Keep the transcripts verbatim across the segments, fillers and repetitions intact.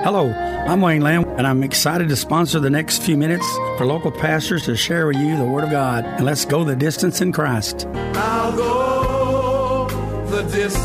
Hello, I'm Wayne Lamb, and I'm excited to sponsor the next few minutes for local pastors to share with you the Word of God. And let's go the distance in Christ. I'll go the distance.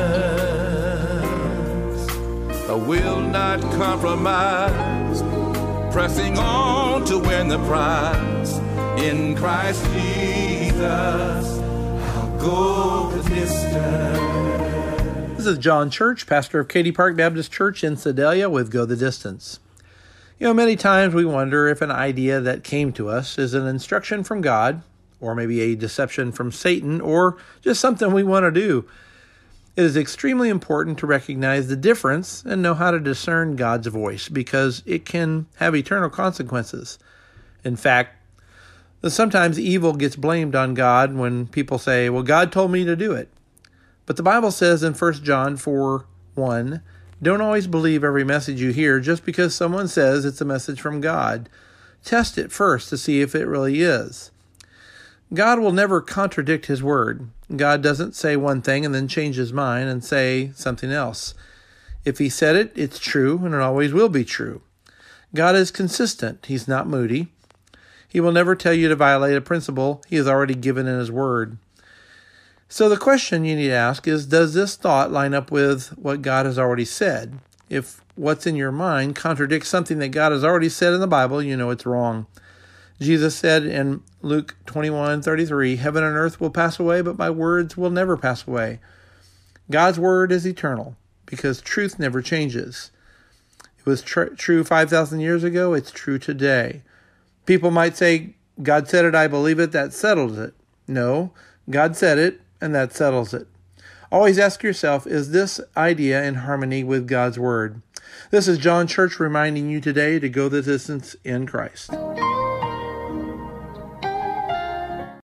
I will not compromise. Pressing on to win the prize. In Christ Jesus, I'll go the distance. This is John Church, pastor of Katy Park Baptist Church in Sedalia with Go the Distance. You know, many times we wonder if an idea that came to us is an instruction from God, or maybe a deception from Satan, or just something we want to do. It is extremely important to recognize the difference and know how to discern God's voice, because it can have eternal consequences. In fact, sometimes evil gets blamed on God when people say, well, God told me to do it. But the Bible says in First John four one, don't always believe every message you hear just because someone says it's a message from God. Test it first to see if it really is. God will never contradict His word. God doesn't say one thing and then change His mind and say something else. If He said it, it's true, and it always will be true. God is consistent. He's not moody. He will never tell you to violate a principle He has already given in His word. So the question you need to ask is, does this thought line up with what God has already said? If what's in your mind contradicts something that God has already said in the Bible, you know it's wrong. Jesus said in Luke twenty-one thirty-three, heaven and earth will pass away, but my words will never pass away. God's word is eternal because truth never changes. It was tr- true five thousand years ago. It's true today. People might say, God said it, I believe it, that settles it. No, God said it, and that settles it. Always ask yourself, is this idea in harmony with God's word? This is John Church reminding you today to go the distance in Christ.